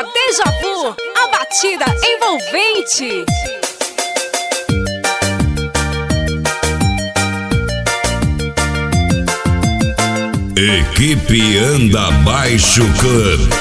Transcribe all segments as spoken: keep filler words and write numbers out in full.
Banda Deja Vu, a batida envolvente. Equipe Anda Baixo Club.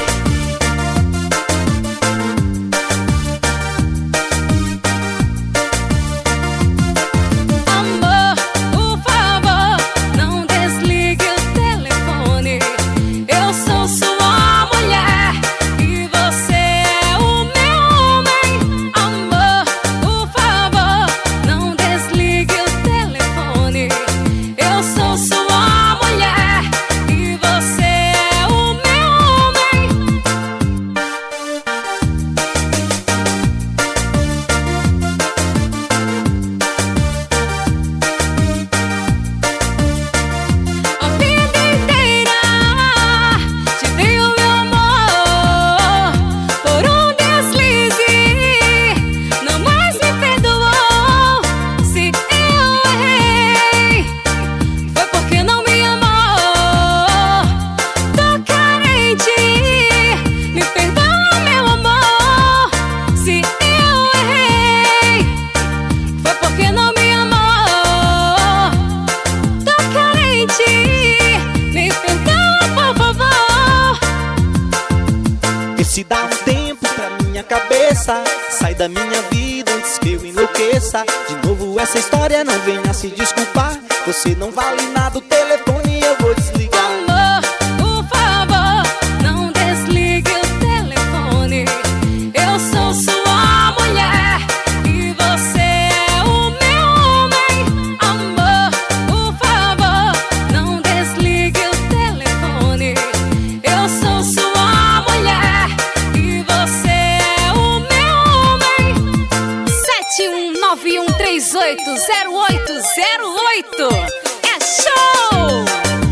Se dá um tempo pra minha cabeça, sai da minha vida antes que eu enlouqueça. De novo essa história, não venha se desculpar. Você não vale nada, o telefone eu vou desligar. Amor, por favor, não desligue o telefone. Eu sou sua mulher e você é o meu homem. Amor, por favor, não desligue o telefone. Eu sou sua mulher e você é o meu homem. sete um nove um três oito zero oito zero oito. É show!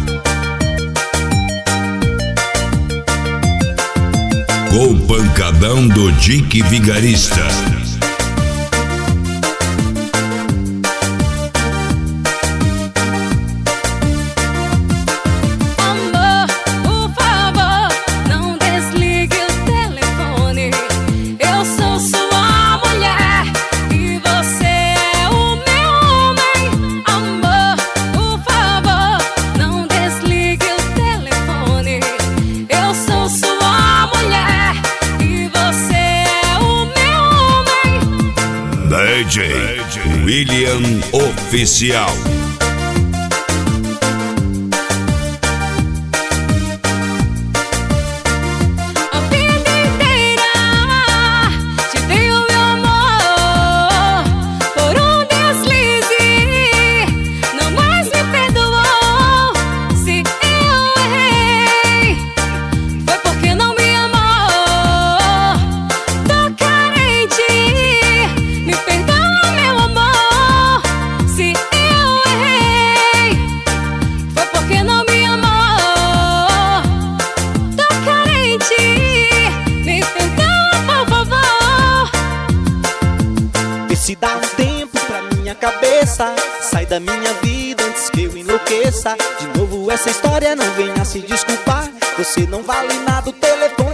Com o pancadão do Dick Vigarista. D J William Oficial. Se dá um tempo pra minha cabeça, sai da minha vida antes que eu enlouqueça. De novo essa história, não venha se desculpar. Você não vale nada, o telefone